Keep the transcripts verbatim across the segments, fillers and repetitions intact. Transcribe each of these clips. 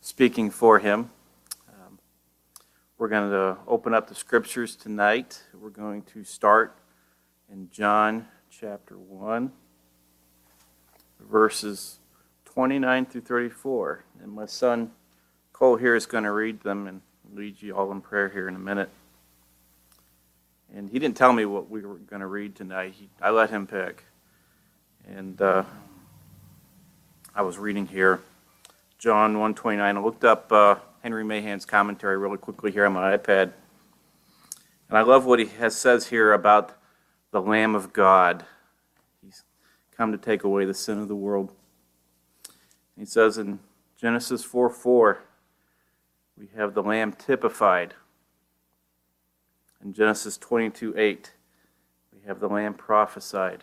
speaking for him. Um, we're going to open up the scriptures tonight. We're going to start in John chapter one, verses twenty-nine through thirty-four. And my son Cole here is going to read them and lead you all in prayer here in a minute. And he didn't tell me what we were going to read tonight. He, I let him pick. And uh, I was reading here, John one twenty-nine. I looked up uh, Henry Mahan's commentary really quickly here on my iPad. And I love what he has says here about the Lamb of God. He's come to take away the sin of the world. He says in Genesis four four, we have the Lamb typified. In Genesis twenty-two eight, we have the Lamb prophesied.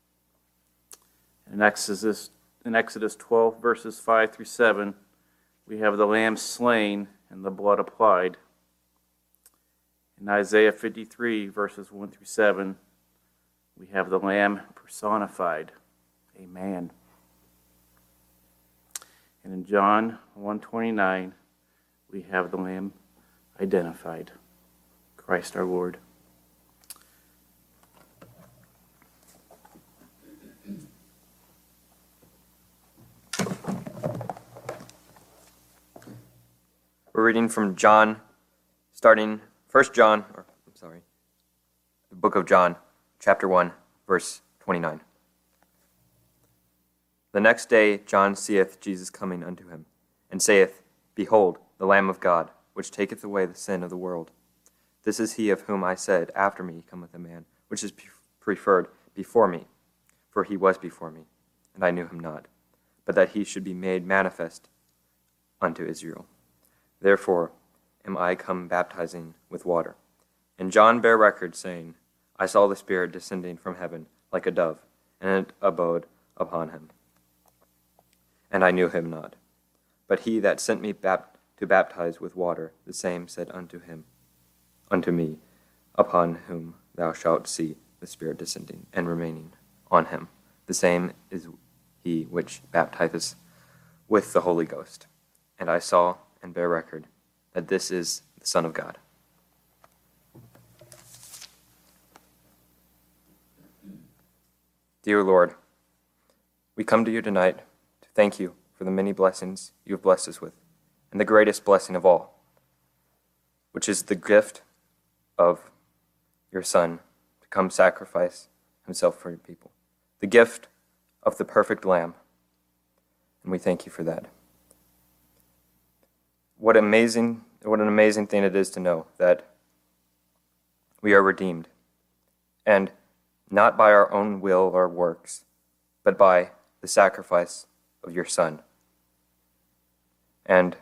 In Exodus, in Exodus twelve, verses five through seven, we have the Lamb slain and the blood applied. In Isaiah fifty-three, verses one through seven, we have the Lamb personified, a man. And in John one twenty-nine, we have the Lamb identified, Christ our Lord. We're reading from John, starting First John, or I'm sorry, the book of John, chapter one, verse twenty-nine. The next day John seeth Jesus coming unto him, and saith, Behold, the Lamb of God, which taketh away the sin of the world. This is he of whom I said, After me cometh a man, which is preferred before me, for he was before me, and I knew him not, but that he should be made manifest unto Israel. Therefore am I come baptizing with water. And John bare record, saying, I saw the Spirit descending from heaven like a dove, and it abode upon him. And I knew him not. But he that sent me bap- to baptize with water, the same said unto him, unto me, upon whom thou shalt see the Spirit descending and remaining on him. The same is he which baptizeth with the Holy Ghost. And I saw and bear record that this is the Son of God. Dear Lord, we come to you tonight to thank you for the many blessings you have blessed us with, and the greatest blessing of all, which is the gift of your Son to come sacrifice himself for your people, the gift of the perfect Lamb, and we thank you for that. What amazing, what an amazing thing it is to know that we are redeemed, and not by our own will or works, but by the sacrifice of your Son. And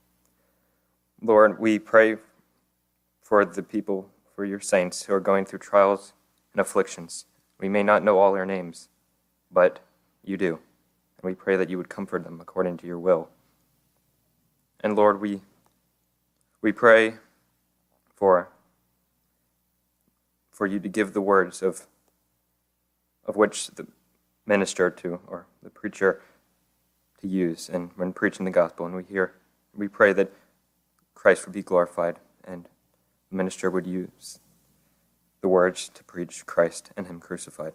Lord, we pray for the people, for your saints who are going through trials and afflictions. We may not know all their names, but you do. And we pray that you would comfort them according to your will. And Lord, we we pray for for you to give the words of of which the minister to or the preacher to use and when preaching the gospel. And we hear we pray that Christ would be glorified and the minister would use the words to preach Christ and him crucified.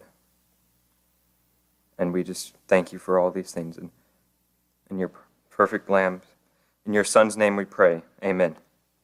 And we just thank you for all these things and in your perfect Lamb. In your Son's name we pray. Amen.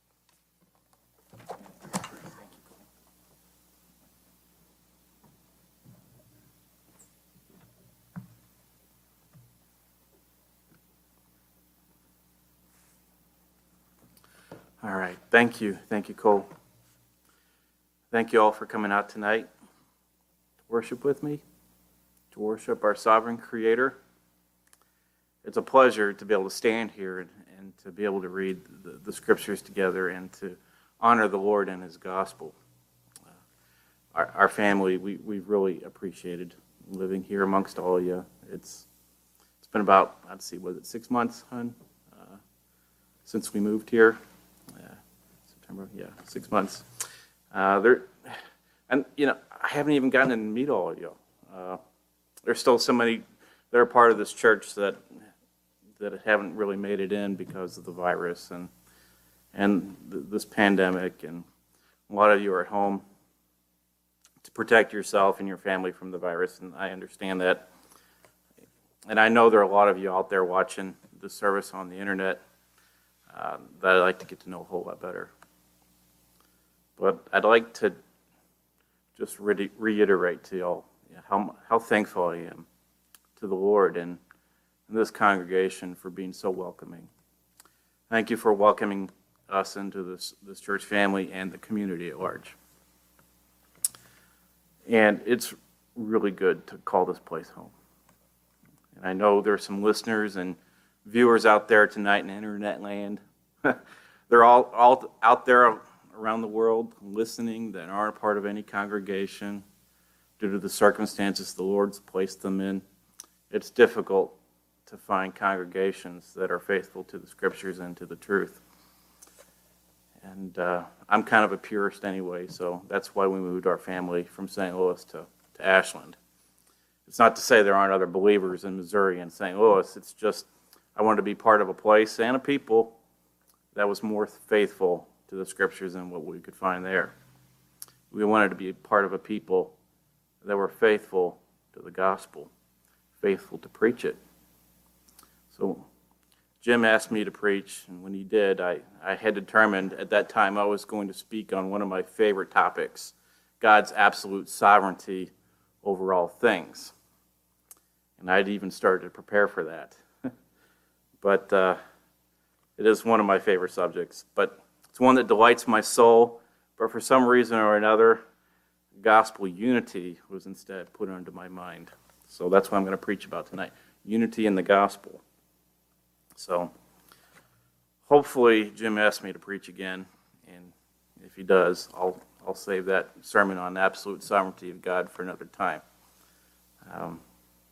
All right. Thank you. Thank you, Cole. Thank you all for coming out tonight to worship with me, to worship our sovereign Creator. It's a pleasure to be able to stand here and, and to be able to read the, the scriptures together and to honor the Lord and his gospel. Uh, our, our family, we, we've really appreciated living here amongst all of you. It's It's been about, I'd see, was it six months, hon, uh, since we moved here? Uh, September, yeah, six months. Uh, there, and, you know, I haven't even gotten to meet all of you. Uh, there's still so many that are part of this church that that haven't really made it in because of the virus and and th- this pandemic, and a lot of you are at home to protect yourself and your family from the virus, and I understand that. And I know there are a lot of you out there watching the service on the internet uh, that I'd like to get to know a whole lot better. But I'd like to just re- reiterate to y'all how how thankful I am to the Lord and, and this congregation for being so welcoming. Thank you for welcoming us into this, this church family and the community at large. And it's really good to call this place home. And I know there are some listeners and viewers out there tonight in internet land. They're all, all out there around the world listening that aren't a part of any congregation due to the circumstances the Lord's placed them in. It's difficult to find congregations that are faithful to the Scriptures and to the truth. And uh, I'm kind of a purist anyway, so that's why we moved our family from Saint Louis to, to Ashland. It's not to say there aren't other believers in Missouri and Saint Louis. It's just I wanted to be part of a place and a people that was more faithful to the Scriptures than what we could find there. We wanted to be part of a people that were faithful to the gospel, faithful to preach it. So Jim asked me to preach, and when he did, I, I had determined at that time I was going to speak on one of my favorite topics, God's absolute sovereignty over all things. And I'd even started to prepare for that. But uh, it is one of my favorite subjects. But it's one that delights my soul, but for some reason or another, gospel unity was instead put under my mind. So that's what I'm going to preach about tonight, unity in the gospel. So hopefully Jim asked me to preach again, and if he does, I'll I'll save that sermon on the absolute sovereignty of God for another time. Um,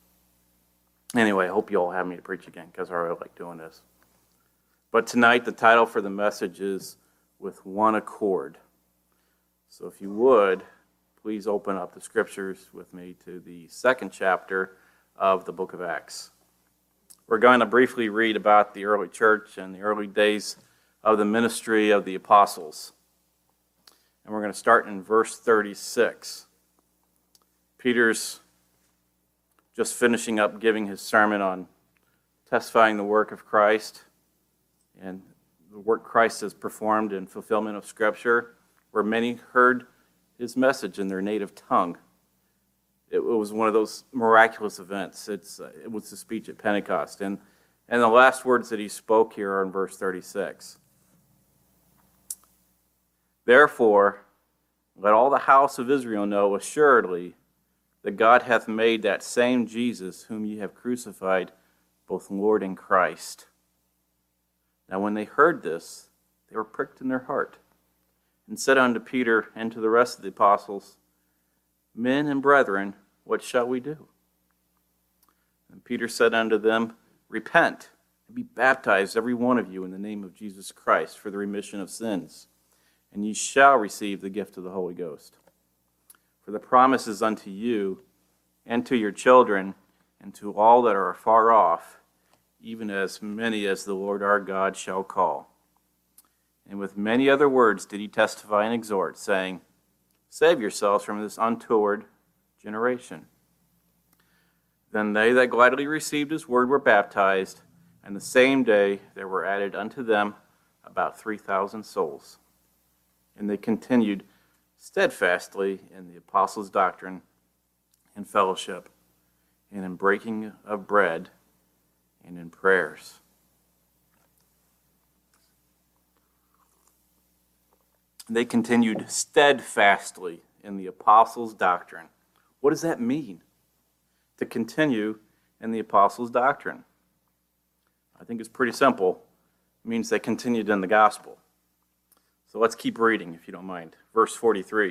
anyway, I hope you all have me to preach again, because I really like doing this. But tonight, the title for the message is With One Accord. So if you would, please open up the Scriptures with me to the second chapter of the book of Acts. We're going to briefly read about the early church and the early days of the ministry of the apostles. And we're going to start in verse thirty-six. Peter's just finishing up giving his sermon on testifying the work of Christ and the work Christ has performed in fulfillment of Scripture, where many heard his message in their native tongue. It was one of those miraculous events. It's uh, it was the speech at Pentecost. And, and the last words that he spoke here are in verse thirty-six. Therefore, let all the house of Israel know assuredly that God hath made that same Jesus whom ye have crucified both Lord and Christ. Now when they heard this, they were pricked in their heart, and said unto Peter and to the rest of the apostles, Men and brethren, what shall we do? And Peter said unto them, Repent, and be baptized every one of you in the name of Jesus Christ for the remission of sins, and ye shall receive the gift of the Holy Ghost. For the promise is unto you, and to your children, and to all that are afar off, even as many as the Lord our God shall call. And with many other words did he testify and exhort, saying, Save yourselves from this untoward generation. Then they that gladly received his word were baptized, and the same day there were added unto them about three thousand souls. And they continued steadfastly in the apostles' doctrine and fellowship, and in breaking of bread, and in prayers. They continued steadfastly in the apostles' doctrine. What does that mean, to continue in the apostles' doctrine? I think it's pretty simple. It means they continued in the gospel. So let's keep reading, if you don't mind. Verse forty-three.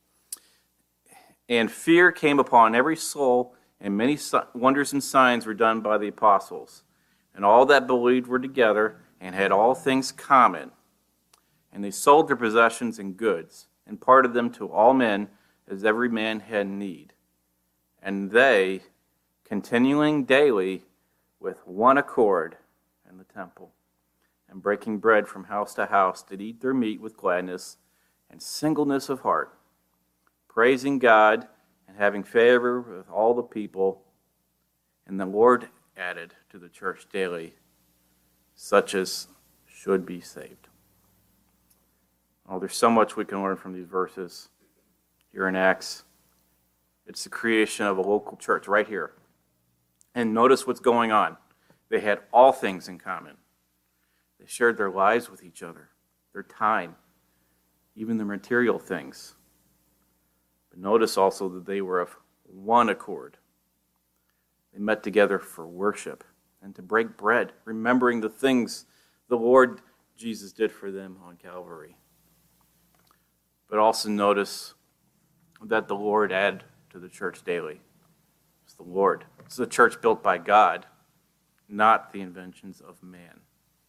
And fear came upon every soul, and many wonders and signs were done by the apostles. And all that believed were together, and had all things common. And they sold their possessions and goods, and parted them to all men, as every man had need. And they, continuing daily with one accord in the temple, and breaking bread from house to house, did eat their meat with gladness and singleness of heart, praising God and having favor with all the people. And the Lord added to the church daily such as should be saved. Oh, there's so much we can learn from these verses here in Acts. It's the creation of a local church right here. And notice what's going on. They had all things in common. They shared their lives with each other, their time, even their material things. But notice also that they were of one accord. They met together for worship and to break bread, remembering the things the Lord Jesus did for them on Calvary. But also notice that the Lord added to the church daily. It's the Lord. It's the church built by God, not the inventions of man.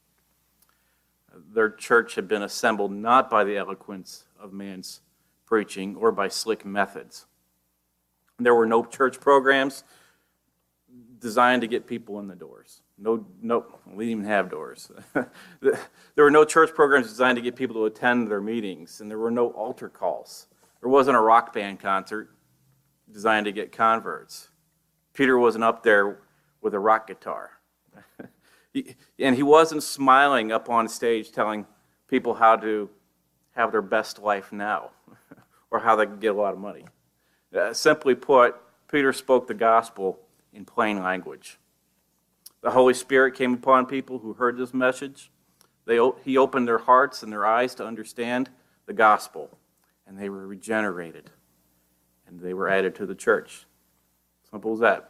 Their church had been assembled not by the eloquence of man's preaching or by slick methods. There were no church programs designed to get people in the doors. No, no, we didn't even have doors. There were no church programs designed to get people to attend their meetings, and there were no altar calls. There wasn't a rock band concert designed to get converts. Peter wasn't up there with a rock guitar. he, and he wasn't smiling up on stage telling people how to have their best life now or how they can get a lot of money. Uh, simply put, Peter spoke the gospel in plain language. The Holy Spirit came upon people who heard this message. They, he opened their hearts and their eyes to understand the gospel, and they were regenerated, and they were added to the church. Simple as that.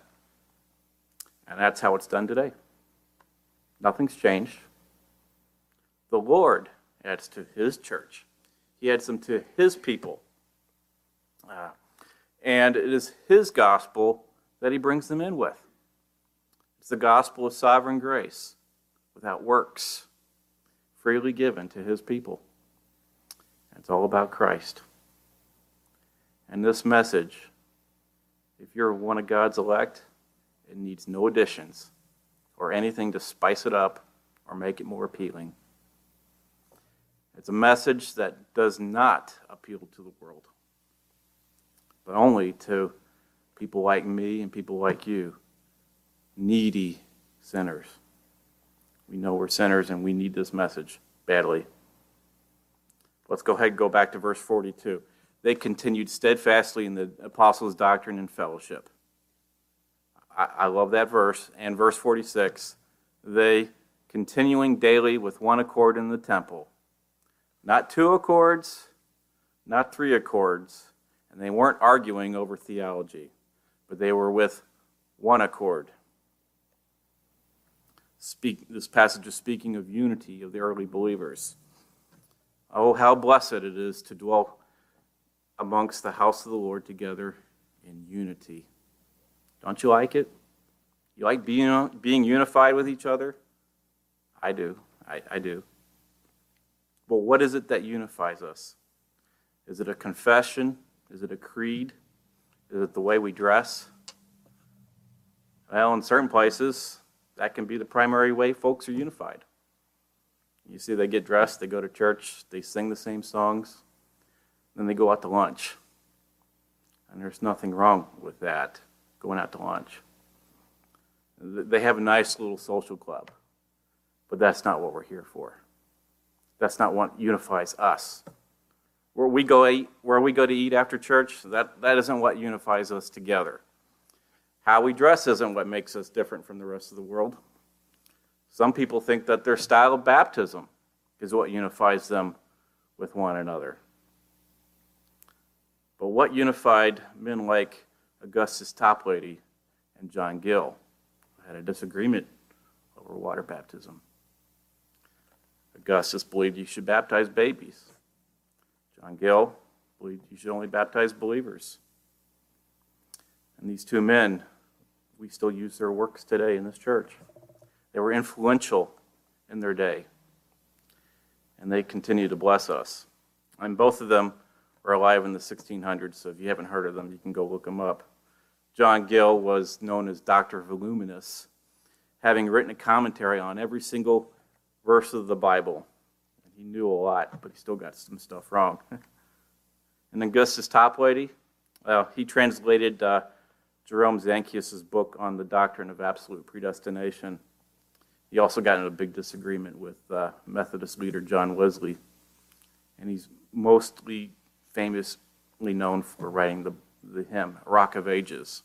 And that's how it's done today. Nothing's changed. The Lord adds to his church. He adds them to his people. Uh, and it is his gospel that he brings them in with. It's the gospel of sovereign grace, without works, freely given to his people. It's all about Christ. And this message, if you're one of God's elect, it needs no additions or anything to spice it up or make it more appealing. It's a message that does not appeal to the world, but only to people like me and people like you, needy sinners. We know we're sinners and we need this message badly. Let's go ahead and go back to verse forty-two. They continued steadfastly in the apostles' doctrine and fellowship. I, I love that verse. And verse forty-six, they continuing daily with one accord in the temple. Not two accords, not three accords, and they weren't arguing over theology, but they were with one accord. Speak, this passage is speaking of unity of the early believers. Oh, how blessed it is to dwell amongst the house of the Lord together in unity. Don't you like it? You like being, being unified with each other? I do. I, I do. But what is it that unifies us? Is it a confession? Is it a creed? Is it the way we dress? Well, in certain places, that can be the primary way folks are unified. You see, they get dressed, they go to church, they sing the same songs, then they go out to lunch. And there's nothing wrong with that, going out to lunch. They have a nice little social club, but that's not what we're here for. That's not what unifies us. Where we go eat, where we go to eat after church, that, that isn't what unifies us together. How we dress isn't what makes us different from the rest of the world. Some people think that their style of baptism is what unifies them with one another. But what unified men like Augustus Toplady and John Gill had a disagreement over water baptism. Augustus believed you should baptize babies. John Gill believed you should only baptize believers. And these two men, we still use their works today in this church. They were influential in their day, and they continue to bless us. And both of them were alive in the sixteen hundreds, so if you haven't heard of them, you can go look them up. John Gill was known as Doctor Voluminous, having written a commentary on every single verse of the Bible. He knew a lot, but he still got some stuff wrong. And then Augustus Toplady, well, he translated uh, Jerome Zanchius' book on the doctrine of absolute predestination. He also got in a big disagreement with uh, Methodist leader John Wesley, and he's mostly famously known for writing the, the hymn, Rock of Ages.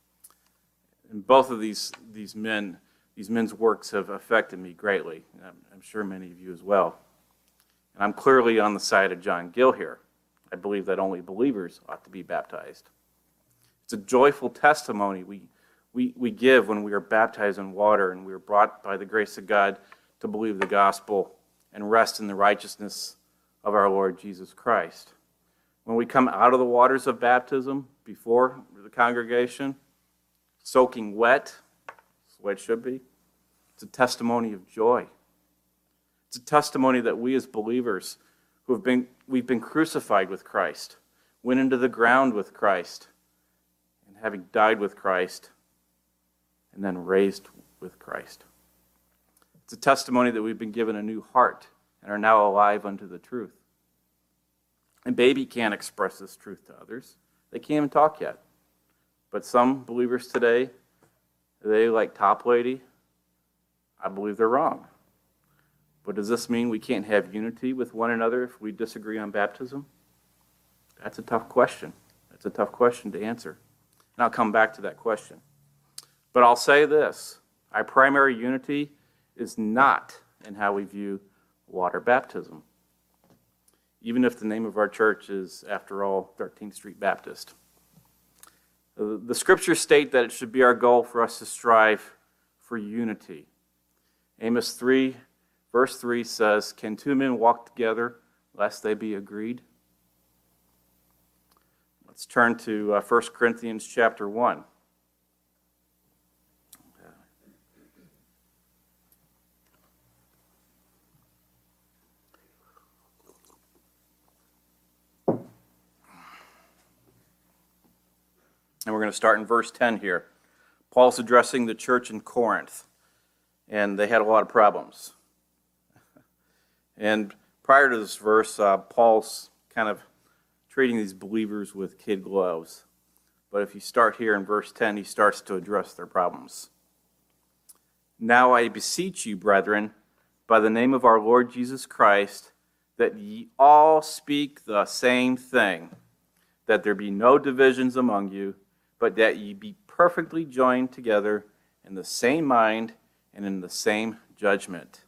And both of these, these men, these men's works have affected me greatly. I'm, I'm sure many of you as well. And I'm clearly on the side of John Gill here. I believe that only believers ought to be baptized. It's a joyful testimony we, we, we give when we are baptized in water and we are brought by the grace of God to believe the gospel and rest in the righteousness of our Lord Jesus Christ. When we come out of the waters of baptism before the congregation, soaking wet, that's the way it should be, it's a testimony of joy. It's a testimony that we as believers who have been, we've been crucified with Christ, went into the ground with Christ, and having died with Christ, and then raised with Christ. It's a testimony that we've been given a new heart and are now alive unto the truth. And baby can't express this truth to others. They can't even talk yet. But some believers today, they like Toplady. I believe they're wrong. But does this mean we can't have unity with one another if we disagree on baptism? That's a tough question. That's a tough question to answer. And I'll come back to that question. But I'll say this. Our primary unity is not in how we view water baptism, even if the name of our church is, after all, thirteenth Street Baptist. The scriptures state that it should be our goal for us to strive for unity. Amos three, verse three says, "Can two men walk together lest they be agreed?" Let's turn to uh, First Corinthians chapter one. And we're going to start in verse ten here. Paul's addressing the church in Corinth, and they had a lot of problems. And prior to this verse, uh, Paul's kind of treating these believers with kid gloves. But if you start here in verse ten, he starts to address their problems. "Now I beseech you, brethren, by the name of our Lord Jesus Christ, that ye all speak the same thing, that there be no divisions among you, but that ye be perfectly joined together in the same mind and in the same judgment."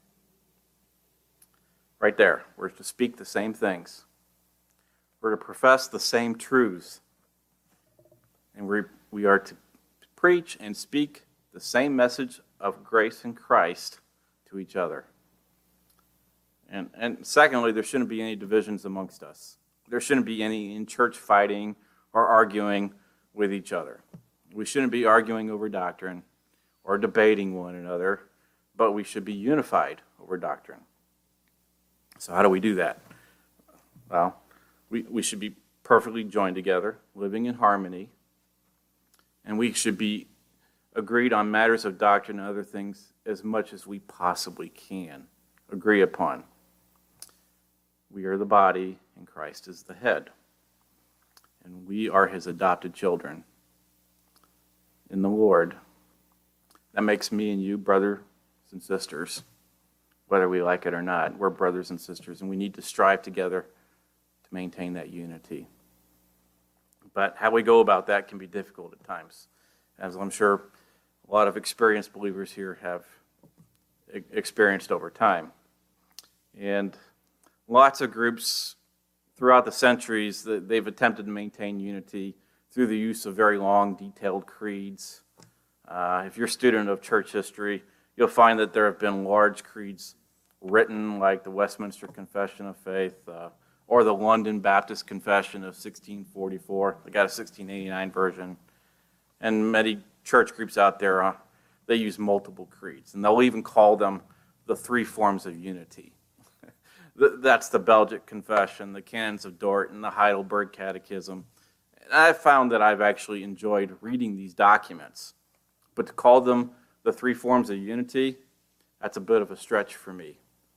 Right there, we're to speak the same things. We're to profess the same truths. And we we are to preach and speak the same message of grace in Christ to each other. And, and secondly, there shouldn't be any divisions amongst us. There shouldn't be any in-church fighting or arguing with each other. We shouldn't be arguing over doctrine or debating one another, but we should be unified over doctrine. So how do we do that? Well, we, we should be perfectly joined together, living in harmony, and we should be agreed on matters of doctrine and other things as much as we possibly can agree upon. We are the body, and Christ is the head. And we are his adopted children in the Lord. That makes me and you brothers and sisters, whether we like it or not. We're brothers and sisters, and we need to strive together to maintain that unity. But how we go about that can be difficult at times, as I'm sure a lot of experienced believers here have experienced over time. And lots of groups throughout the centuries, they've attempted to maintain unity through the use of very long, detailed creeds. Uh, if you're a student of church history, you'll find that there have been large creeds written, like the Westminster Confession of Faith, uh, or the London Baptist Confession of sixteen forty-four. They got a sixteen eighty-nine version. And many church groups out there, uh, they use multiple creeds, and they'll even call them the three forms of unity. That's the Belgic Confession, the Canons of Dort, and the Heidelberg Catechism. And I've found that I've actually enjoyed reading these documents. But to call them the three forms of unity, that's a bit of a stretch for me.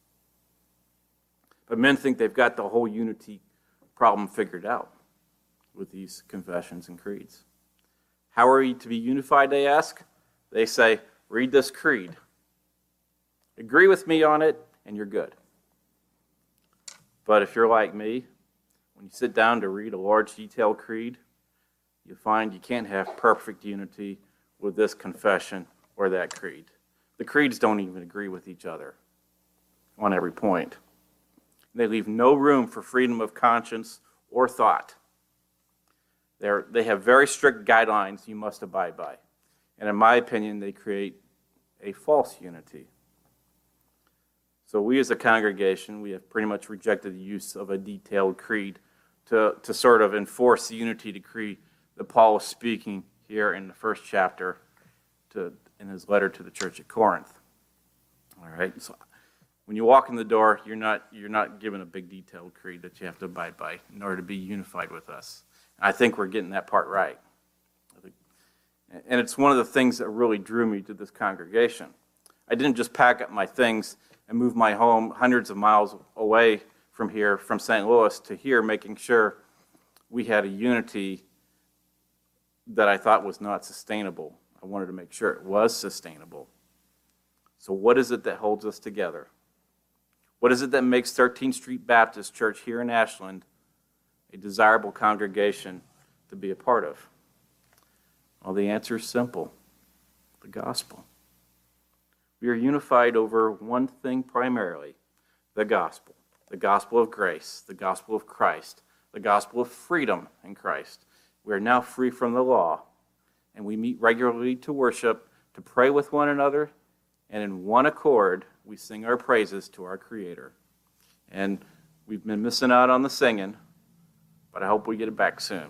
But men think they've got the whole unity problem figured out with these confessions and creeds. How are you to be unified, they ask? They say, read this creed. Agree with me on it, and you're good. But if you're like me, when you sit down to read a large, detailed creed, you find you can't have perfect unity with this confession or that creed. The creeds don't even agree with each other on every point. They leave no room for freedom of conscience or thought. They're, they have very strict guidelines you must abide by. And in my opinion, they create a false unity. So we as a congregation, we have pretty much rejected the use of a detailed creed to, to sort of enforce the unity decree that Paul was speaking here in the first chapter to, in his letter to the church at Corinth. All right, so when you walk in the door, you're not, you're not given a big detailed creed that you have to abide by in order to be unified with us. And I think we're getting that part right. I think, and it's one of the things that really drew me to this congregation. I didn't just pack up my things and move my home hundreds of miles away from here, from Saint Louis to here, making sure we had a unity that I thought was not sustainable. I wanted to make sure it was sustainable. So what is it that holds us together? What is it that makes thirteenth Street Baptist Church here in Ashland a desirable congregation to be a part of? Well, the answer is simple: the gospel. We are unified over one thing primarily: the gospel. The gospel of grace, the gospel of Christ, the gospel of freedom in Christ. We are now free from the law, and we meet regularly to worship, to pray with one another, and in one accord, we sing our praises to our Creator. And we've been missing out on the singing, but I hope we get it back soon.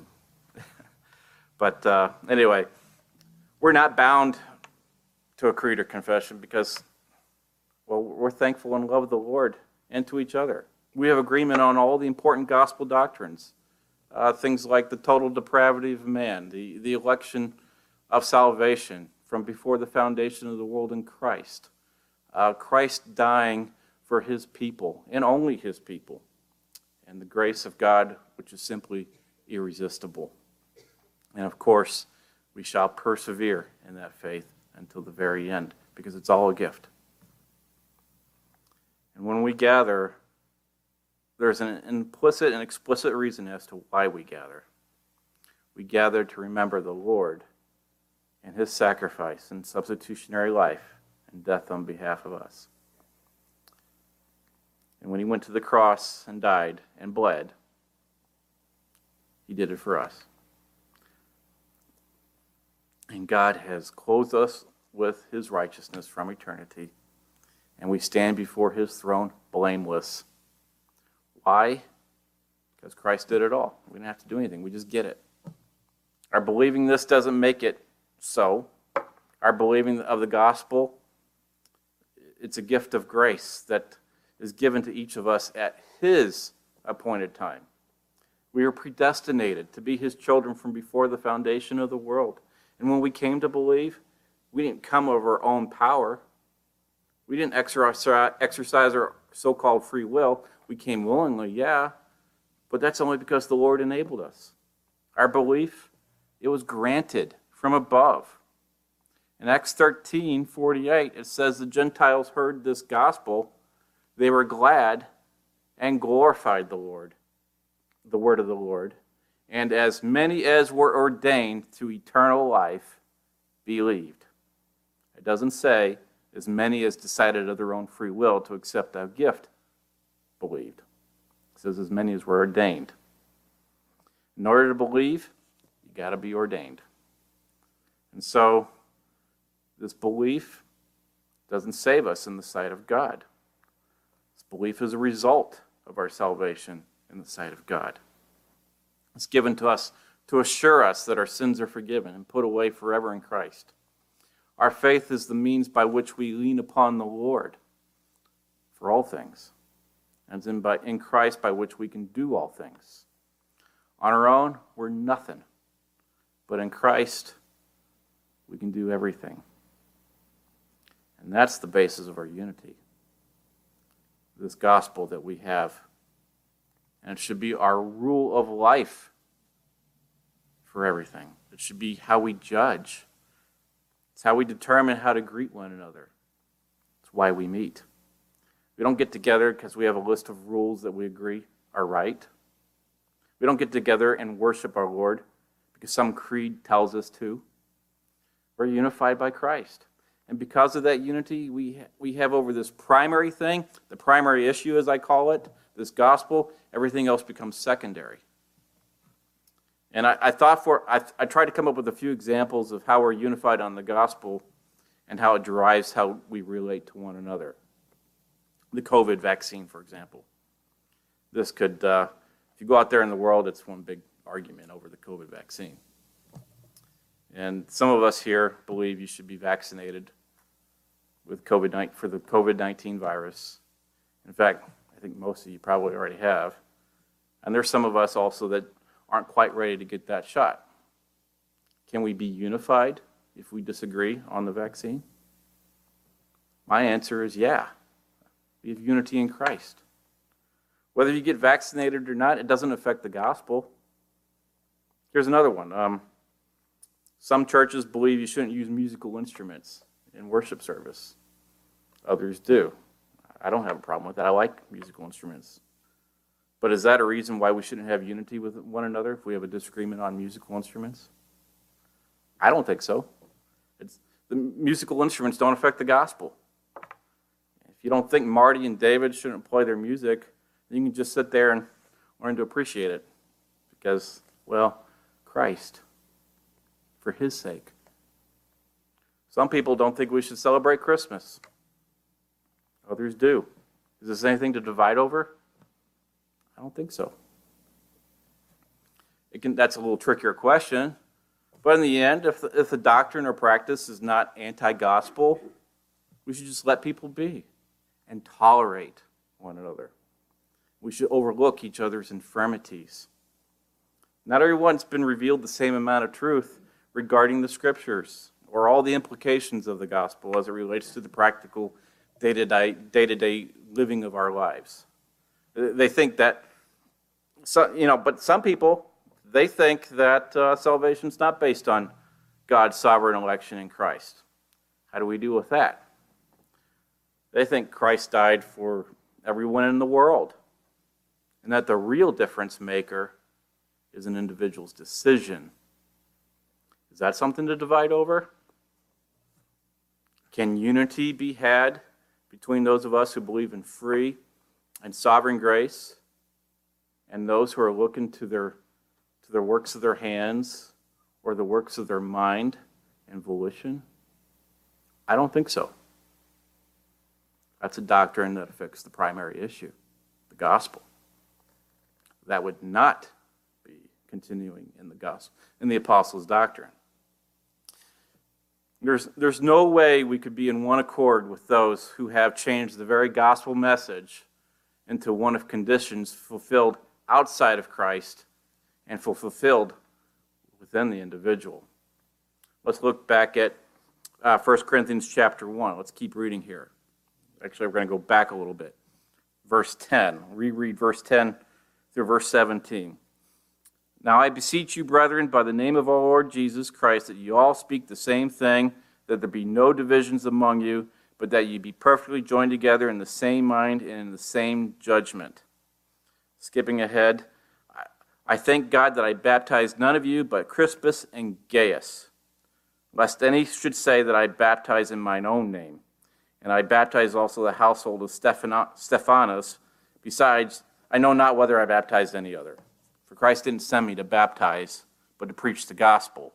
But uh, anyway, we're not bound to a creed or confession because, well, we're thankful and love the Lord and to each other. We have agreement on all the important gospel doctrines, uh, things like the total depravity of man, the, the election of salvation from before the foundation of the world in Christ, uh, Christ dying for his people and only his people, and the grace of God, which is simply irresistible. And of course, we shall persevere in that faith until the very end, because it's all a gift. And when we gather, there's an implicit and explicit reason as to why we gather. We gather to remember the Lord and his sacrifice and substitutionary life and death on behalf of us. And when he went to the cross and died and bled, he did it for us. And God has clothed us with his righteousness from eternity, and we stand before his throne blameless. Why? Because Christ did it all. We didn't have to do anything. We just get it. Our believing this doesn't make it so. Our believing of the gospel, it's a gift of grace that is given to each of us at his appointed time. We are predestinated to be his children from before the foundation of the world. And when we came to believe, we didn't come of our own power. We didn't exercise our so-called free will. We came willingly, yeah, but that's only because the Lord enabled us. Our belief, it was granted from above. In Acts thirteen forty-eight, it says the Gentiles heard this gospel, they were glad and glorified the Lord, the word of the Lord, and as many as were ordained to eternal life believed. It doesn't say as many as decided of their own free will to accept that gift believed. It says as many as were ordained. In order to believe, you got to be ordained. And so, this belief doesn't save us in the sight of God. This belief is a result of our salvation in the sight of God. It's given to us to assure us that our sins are forgiven and put away forever in Christ. Our faith is the means by which we lean upon the Lord for all things, and it's in, by, in Christ by which we can do all things. On our own, we're nothing, but in Christ, we can do everything. And that's the basis of our unity. This gospel that we have. And it should be our rule of life for everything. It should be how we judge. It's how we determine how to greet one another. It's why we meet. We don't get together because we have a list of rules that we agree are right. We don't get together and worship our Lord because some creed tells us to. We're unified by Christ. And because of that unity we we have over this primary thing, the primary issue as I call it, this gospel, everything else becomes secondary. And I, I thought for, I, I tried to come up with a few examples of how we're unified on the gospel and how it drives how we relate to one another. The COVID vaccine, for example. This could, uh, if you go out there in the world, it's one big argument over the COVID vaccine. And some of us here believe you should be vaccinated with COVID nineteen for the COVID nineteen virus. In fact, I think most of you probably already have. And there's some of us also that aren't quite ready to get that shot. Can we be unified if we disagree on the vaccine? My answer is yeah. We have unity in Christ. Whether you get vaccinated or not, it doesn't affect the gospel. Here's another one. Um, some churches believe you shouldn't use musical instruments in worship service. Others do. I don't have a problem with that. I like musical instruments. But is that a reason why we shouldn't have unity with one another if we have a disagreement on musical instruments? I don't think so. It's, the musical instruments don't affect the gospel. If you don't think Marty and David shouldn't play their music, then you can just sit there and learn to appreciate it. Because, well, Christ, for his sake. Some people don't think we should celebrate Christmas. Others do. Is this anything to divide over? I don't think so. It can, that's a little trickier question. But in the end, if the, if the doctrine or practice is not anti-gospel, we should just let people be and tolerate one another. We should overlook each other's infirmities. Not everyone's been revealed the same amount of truth regarding the Scriptures or all the implications of the gospel as it relates to the practical day-to-day, day-to-day living of our lives. They think that, so, you know, but some people, they think that uh, salvation's not based on God's sovereign election in Christ. How do we deal with that? They think Christ died for everyone in the world, and that the real difference maker is an individual's decision. Is that something to divide over? Can unity be had between those of us who believe in free and sovereign grace and those who are looking to their to the works of their hands or the works of their mind and volition? I don't think so. That's a doctrine that affects the primary issue, the gospel. That would not be continuing in the gospel, in the apostles' doctrine. There's, there's no way we could be in one accord with those who have changed the very gospel message into one of conditions fulfilled outside of Christ and fulfilled within the individual. Let's look back at uh, First Corinthians chapter one. Let's keep reading here. Actually, we're going to go back a little bit. Verse ten. Reread verse ten through verse seventeen. Now I beseech you, brethren, by the name of our Lord Jesus Christ, that you all speak the same thing, that there be no divisions among you, but that you be perfectly joined together in the same mind and in the same judgment. Skipping ahead, I thank God that I baptized none of you but Crispus and Gaius, lest any should say that I baptize in mine own name. And I baptize also the household of Stephanas. Besides, I know not whether I baptized any other. For Christ didn't send me to baptize, but to preach the gospel.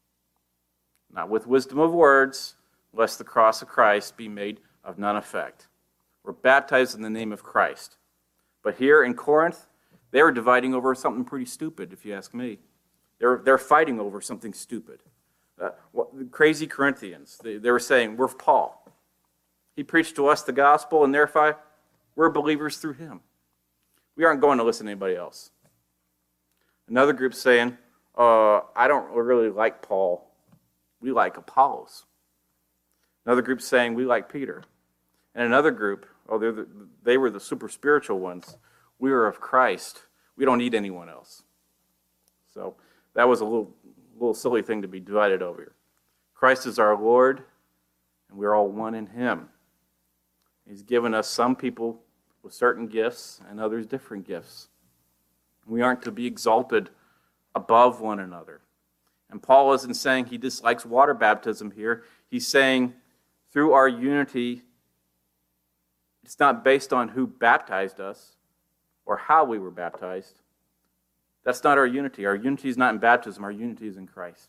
Not with wisdom of words, lest the cross of Christ be made of none effect. We're baptized in the name of Christ. But here in Corinth, they were dividing over something pretty stupid, if you ask me. They're, they're fighting over something stupid. Uh, well, the crazy Corinthians, they, they were saying, we're Paul. He preached to us the gospel, and therefore we're believers through him. We aren't going to listen to anybody else. Another group saying, uh, I don't really like Paul. We like Apollos. Another group saying we like Peter. And another group, oh, they're the, they were the super spiritual ones. We are of Christ. We don't need anyone else. So that was a little, little silly thing to be divided over. Christ is our Lord, and we're all one in him. He's given us some people with certain gifts and others different gifts. We aren't to be exalted above one another. And Paul isn't saying he dislikes water baptism here. He's saying through our unity, it's not based on who baptized us or how we were baptized. That's not our unity. Our unity is not in baptism. Our unity is in Christ.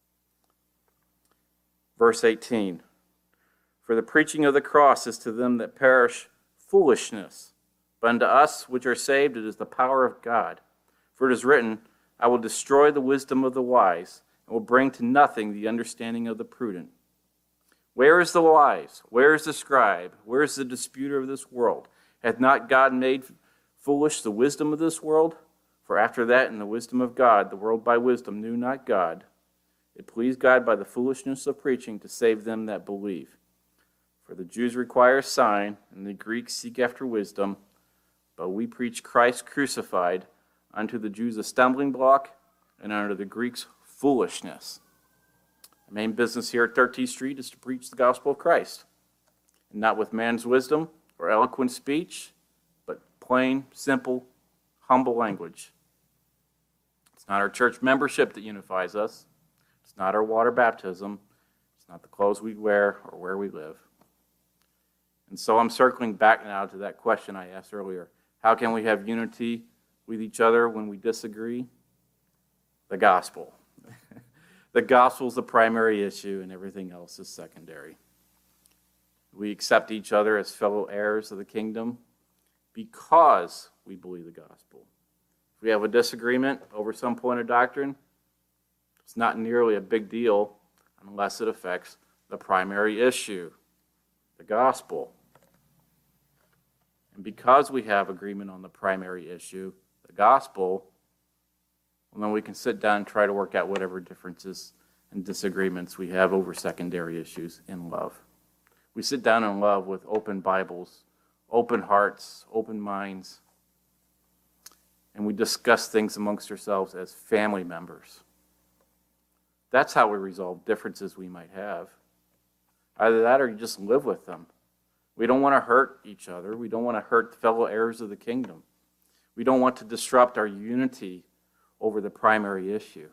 Verse eighteen. For the preaching of the cross is to them that perish foolishness, but unto us which are saved it is the power of God. For it is written, I will destroy the wisdom of the wise, and will bring to nothing the understanding of the prudent. Where is the wise? Where is the scribe? Where is the disputer of this world? Hath not God made foolish the wisdom of this world? For after that, in the wisdom of God, the world by wisdom knew not God. It pleased God by the foolishness of preaching to save them that believe. For the Jews require a sign, and the Greeks seek after wisdom. But we preach Christ crucified, unto the Jews a stumbling block, and unto the Greeks foolishness. The main business here at thirteenth Street is to preach the gospel of Christ, and not with man's wisdom or eloquent speech, but plain, simple, humble language. It's not our church membership that unifies us. It's not our water baptism. It's not the clothes we wear or where we live. And so I'm circling back now to that question I asked earlier. How can we have unity with each other when we disagree? The gospel. The gospel is the primary issue, and everything else is secondary. We accept each other as fellow heirs of the kingdom because we believe the gospel. If we have a disagreement over some point of doctrine, it's not nearly a big deal unless it affects the primary issue, the gospel. And because we have agreement on the primary issue, the gospel, well, then we can sit down and try to work out whatever differences and disagreements we have over secondary issues in love. We sit down in love with open Bibles, open hearts, open minds, and we discuss things amongst ourselves as family members. That's how we resolve differences we might have. Either that or you just live with them. We don't want to hurt each other. We don't want to hurt fellow heirs of the kingdom. We don't want to disrupt our unity over the primary issue.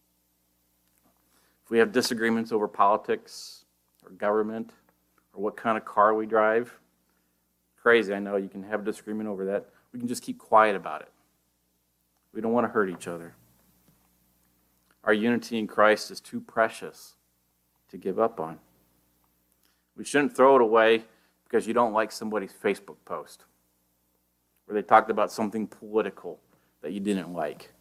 If we have disagreements over politics or government or what kind of car we drive, crazy, I know, you can have a disagreement over that. We can just keep quiet about it. We don't want to hurt each other. Our unity in Christ is too precious to give up on. We shouldn't throw it away because you don't like somebody's Facebook post where they talked about something political that you didn't like.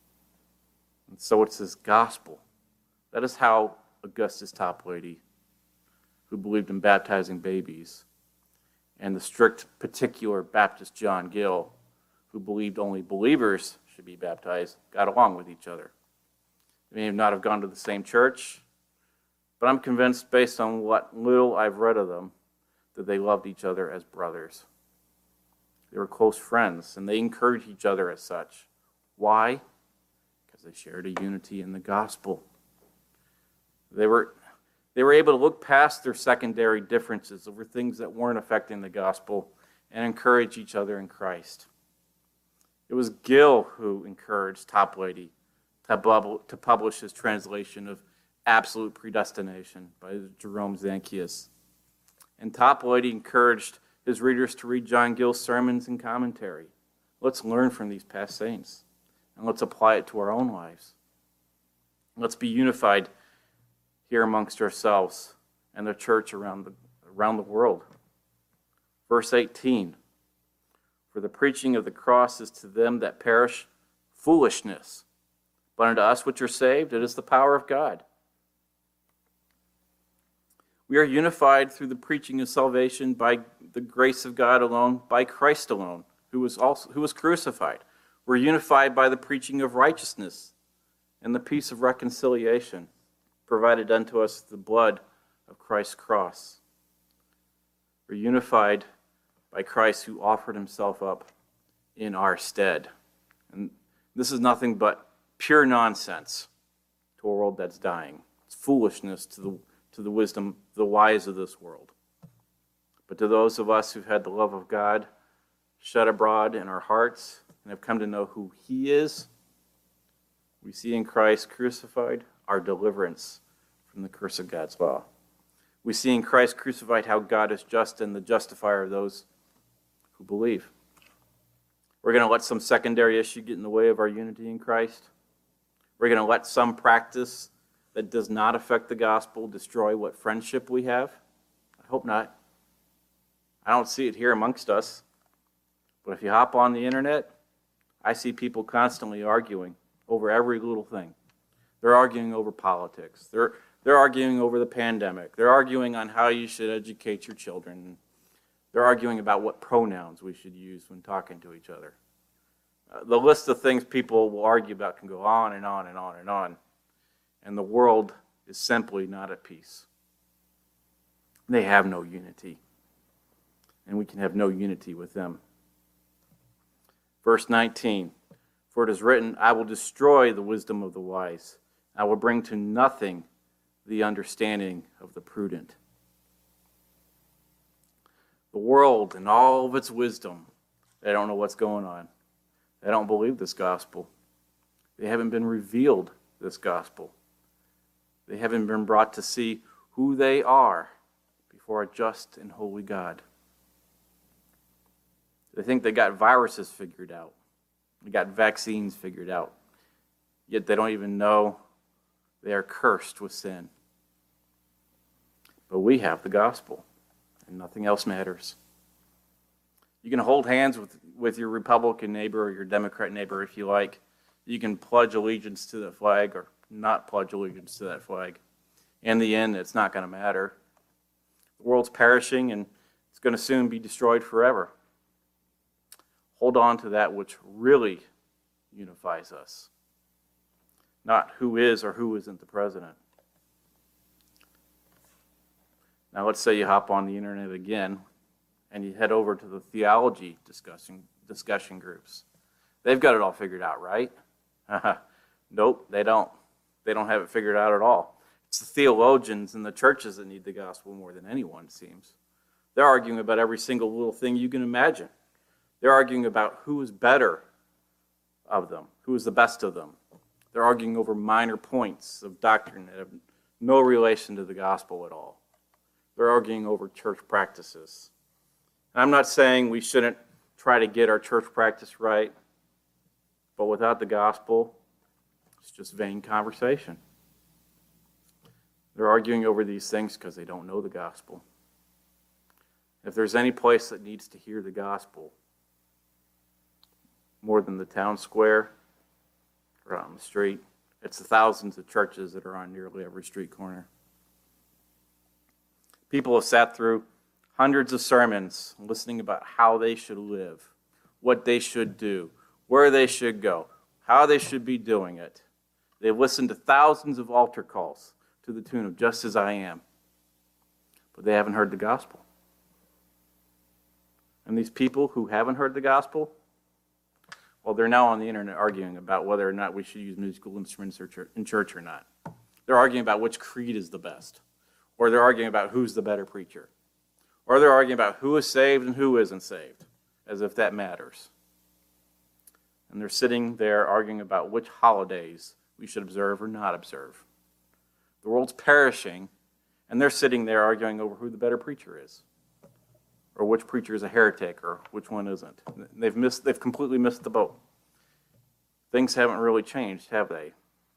And so it's this gospel. That is how Augustus Toplady, who believed in baptizing babies, and the strict, particular Baptist John Gill, who believed only believers should be baptized, got along with each other. They may not have gone to the same church, but I'm convinced, based on what little I've read of them, that they loved each other as brothers. They were close friends, and they encouraged each other as such. Why? Because they shared a unity in the gospel. They were, they were able to look past their secondary differences over things that weren't affecting the gospel and encourage each other in Christ. It was Gill who encouraged Toplady to, bubble, to publish his translation of Absolute Predestination by Jerome Zanchius. And Toplady encouraged his readers to read John Gill's sermons and commentary. Let's learn from these past saints, and let's apply it to our own lives. Let's be unified here amongst ourselves and the church around the, around the world. Verse eighteen, for the preaching of the cross is to them that perish foolishness, but unto us which are saved it is the power of God. We are unified through the preaching of salvation by the grace of God alone, by Christ alone, who was also who was crucified. We're unified by the preaching of righteousness and the peace of reconciliation provided unto us the blood of Christ's cross. We're unified by Christ who offered himself up in our stead. And this is nothing but pure nonsense to a world that's dying. It's foolishness to the, to the wisdom, the wise of this world. But to those of us who've had the love of God shed abroad in our hearts and have come to know who he is, we see in Christ crucified our deliverance from the curse of God's law. We see in Christ crucified how God is just and the justifier of those who believe. We're going to let some secondary issue get in the way of our unity in Christ. We're going to let some practice that does not affect the gospel destroy what friendship we have. I hope not. I don't see it here amongst us. But if you hop on the internet, I see people constantly arguing over every little thing. They're arguing over politics. They're, they're arguing over the pandemic. They're arguing on how you should educate your children. They're arguing about what pronouns we should use when talking to each other. Uh, the list of things people will argue about can go on and on and on and on. And the world is simply not at peace. They have no unity. And we can have no unity with them. Verse nineteen, for it is written, I will destroy the wisdom of the wise. I will bring to nothing the understanding of the prudent. The world and all of its wisdom, they don't know what's going on. They don't believe this gospel. They haven't been revealed this gospel. They haven't been brought to see who they are before a just and holy God. They think they got viruses figured out. They got vaccines figured out. Yet they don't even know they are cursed with sin. But we have the gospel, and nothing else matters. You can hold hands with, with your Republican neighbor or your Democrat neighbor if you like. You can pledge allegiance to the flag or not pledge allegiance to that flag. In the end, it's not going to matter. The world's perishing, and it's going to soon be destroyed forever. Hold on to that which really unifies us, not who is or who isn't the president. Now let's say you hop on the internet again and you head over to the theology discussion, discussion groups. They've got it all figured out, right? Nope, they don't. They don't have it figured out at all. It's the theologians and the churches that need the gospel more than anyone, it seems. They're arguing about every single little thing you can imagine. They're arguing about who is better of them, who is the best of them. They're arguing over minor points of doctrine that have no relation to the gospel at all. They're arguing over church practices. And I'm not saying we shouldn't try to get our church practice right, but without the gospel, it's just vain conversation. They're arguing over these things because they don't know the gospel. If there's any place that needs to hear the gospel, more than the town square or out on the street, it's the thousands of churches that are on nearly every street corner. People have sat through hundreds of sermons listening about how they should live, what they should do, where they should go, how they should be doing it. They've listened to thousands of altar calls to the tune of Just As I Am, but they haven't heard the gospel. And these people who haven't heard the gospel, well, they're now on the internet arguing about whether or not we should use musical instruments in church or not. They're arguing about which creed is the best. Or they're arguing about who's the better preacher. Or they're arguing about who is saved and who isn't saved, as if that matters. And they're sitting there arguing about which holidays we should observe or not observe. The world's perishing, and they're sitting there arguing over who the better preacher is, or which preacher is a heretic, or which one isn't. They've missed. They've completely missed the boat. Things haven't really changed, have they?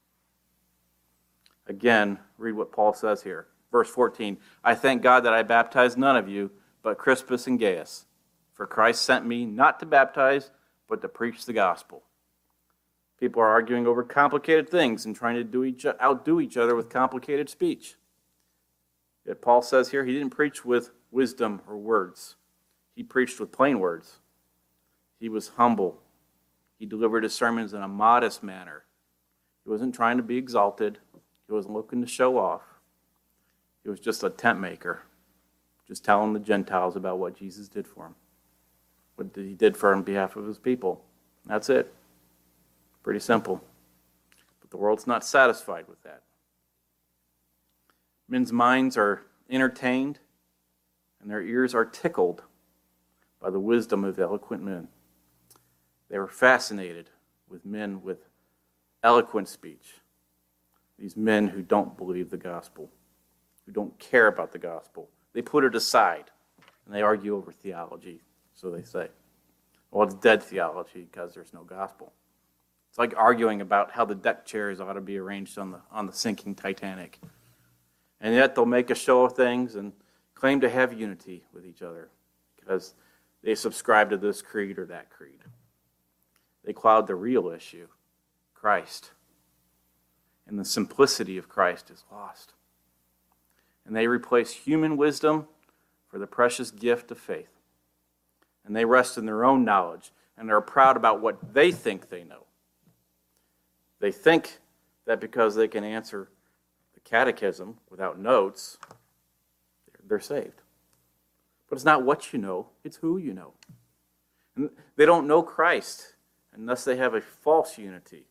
Again, read what Paul says here. Verse fourteen, I thank God that I baptized none of you, but Crispus and Gaius. For Christ sent me not to baptize, but to preach the gospel. People are arguing over complicated things and trying to do each, outdo each other with complicated speech. Yet Paul says here he didn't preach with wisdom or words. He preached with plain words. He was humble. He delivered his sermons in a modest manner. He wasn't trying to be exalted. He wasn't looking to show off. He was just a tent maker, just telling the Gentiles about what Jesus did for him, what he did for on behalf of his people. That's it. Pretty simple. But the world's not satisfied with that. Men's minds are entertained, and their ears are tickled by the wisdom of eloquent men. They were fascinated with men with eloquent speech. These men who don't believe the gospel, who don't care about the gospel. They put it aside, and they argue over theology, so they say. Well, it's dead theology because there's no gospel. It's like arguing about how the deck chairs ought to be arranged on the on the sinking Titanic. And yet they'll make a show of things and claim to have unity with each other because they subscribe to this creed or that creed. They cloud the real issue, Christ. And the simplicity of Christ is lost. And they replace human wisdom for the precious gift of faith. And they rest in their own knowledge and are proud about what they think they know. They think that because they can answer the catechism without notes, they're saved. But it's not what you know, it's who you know. And they don't know Christ unless they have a false unity.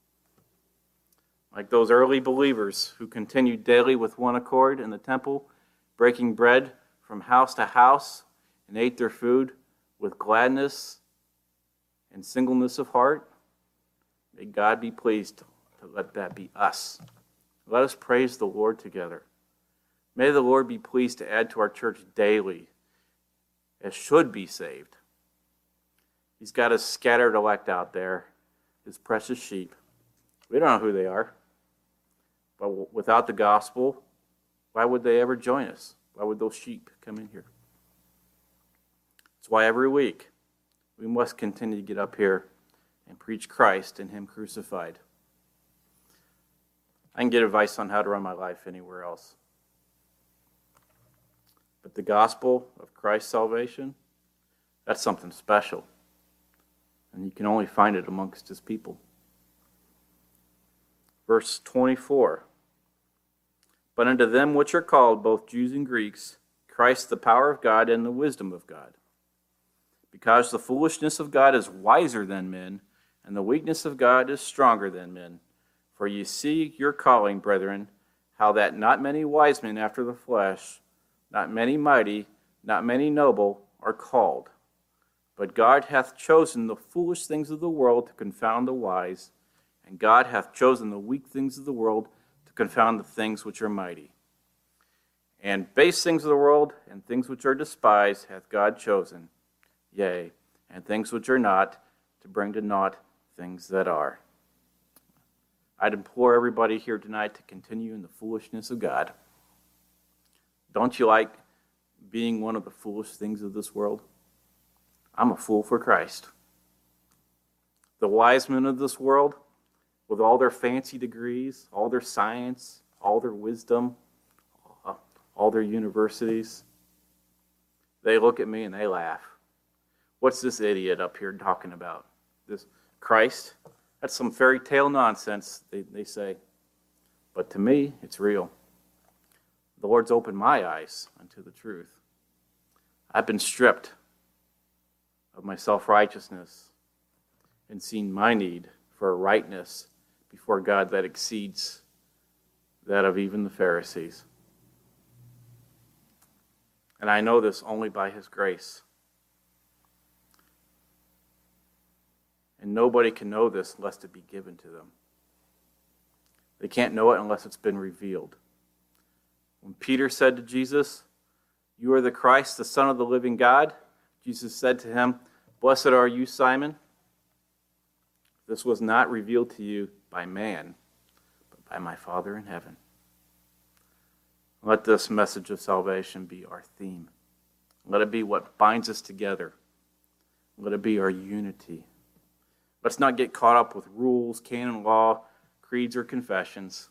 Like those early believers who continued daily with one accord in the temple, breaking bread from house to house, and ate their food with gladness and singleness of heart. May God be pleased to let that be us. Let us praise the Lord together. May the Lord be pleased to add to our church daily as should be saved. He's got his scattered elect out there, his precious sheep. We don't know who they are. But without the gospel, why would they ever join us? Why would those sheep come in here? That's why every week we must continue to get up here and preach Christ and him crucified. I can get advice on how to run my life anywhere else. But the gospel of Christ's salvation, that's something special. And you can only find it amongst his people. Verse twenty-four. But unto them which are called, both Jews and Greeks, Christ the power of God and the wisdom of God. Because the foolishness of God is wiser than men, and the weakness of God is stronger than men. For ye see your calling, brethren, how that not many wise men after the flesh, not many mighty, not many noble, are called. But God hath chosen the foolish things of the world to confound the wise, and God hath chosen the weak things of the world to confound the things which are mighty. And base things of the world, and things which are despised, hath God chosen, yea, and things which are not, to bring to naught things that are. I'd implore everybody here tonight to continue in the foolishness of God. Don't you like being one of the foolish things of this world? I'm a fool for Christ. The wise men of this world, with all their fancy degrees, all their science, all their wisdom, all their universities, they look at me and they laugh. What's this idiot up here talking about? This Christ? That's some fairy tale nonsense, they, they say. But to me, it's real. The Lord's opened my eyes unto the truth. I've been stripped of my self-righteousness and seen my need for a rightness before God that exceeds that of even the Pharisees. And I know this only by his grace. And nobody can know this unless it be given to them. They can't know it unless it's been revealed. When Peter said to Jesus, "You are the Christ, the Son of the living God," Jesus said to him, "Blessed are you, Simon. This was not revealed to you by man, but by my Father in heaven." Let this message of salvation be our theme. Let it be what binds us together. Let it be our unity. Let's not get caught up with rules, canon law, creeds, or confessions.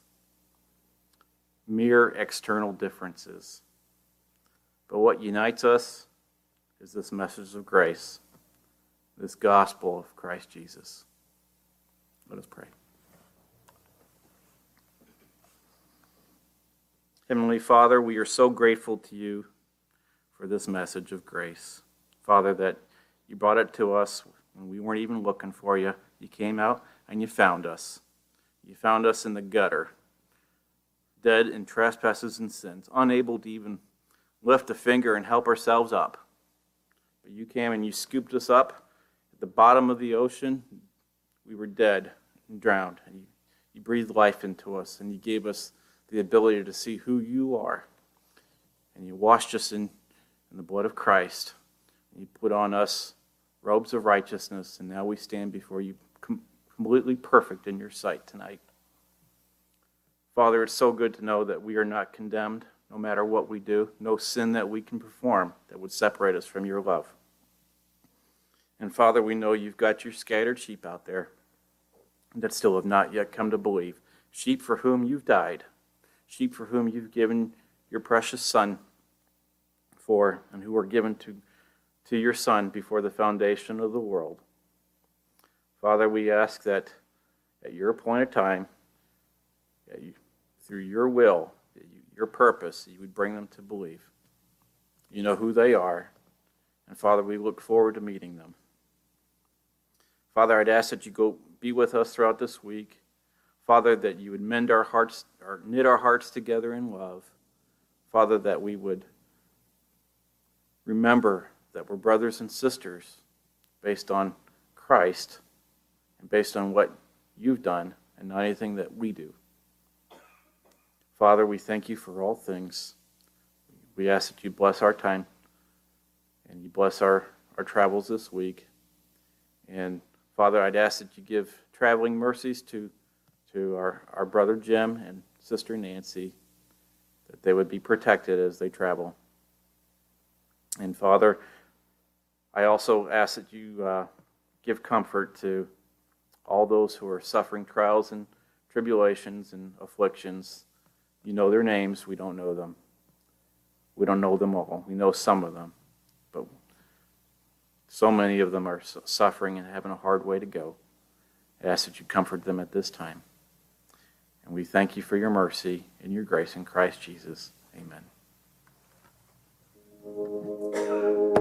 Mere external differences. But what unites us is this message of grace, this gospel of Christ Jesus. Let us pray. Heavenly Father, we are so grateful to you for this message of grace. Father, that you brought it to us when we weren't even looking for you. You came out and you found us. You found us in the gutter, dead in trespasses and sins, unable to even lift a finger and help ourselves up. But you came and you scooped us up at the bottom of the ocean. We were dead and drowned. And you, you breathed life into us, and you gave us the ability to see who you are. And you washed us in, in the blood of Christ. And you put on us robes of righteousness, and now we stand before you com- completely perfect in your sight tonight. Father, it's so good to know that we are not condemned, no matter what we do, no sin that we can perform that would separate us from your love. And Father, we know you've got your scattered sheep out there that still have not yet come to believe, sheep for whom you've died, sheep for whom you've given your precious Son for, and who were given to, to your Son before the foundation of the world. Father, we ask that at your appointed time, that you, through your will, you, your purpose, you would bring them to believe. You know who they are, and Father, we look forward to meeting them. Father, I'd ask that you go be with us throughout this week. Father, that you would mend our hearts, or knit our hearts together in love. Father, that we would remember that we're brothers and sisters based on Christ and based on what you've done and not anything that we do. Father, we thank you for all things. We ask that you bless our time and you bless our, our travels this week. And Father, I'd ask that you give traveling mercies to to our, our brother Jim and sister Nancy, that they would be protected as they travel. And Father, I also ask that you uh, give comfort to all those who are suffering trials and tribulations and afflictions. You know their names, we don't know them. We don't know them all. We know some of them, but so many of them are suffering and having a hard way to go. I ask that you comfort them at this time. And we thank you for your mercy and your grace in Christ Jesus. Amen.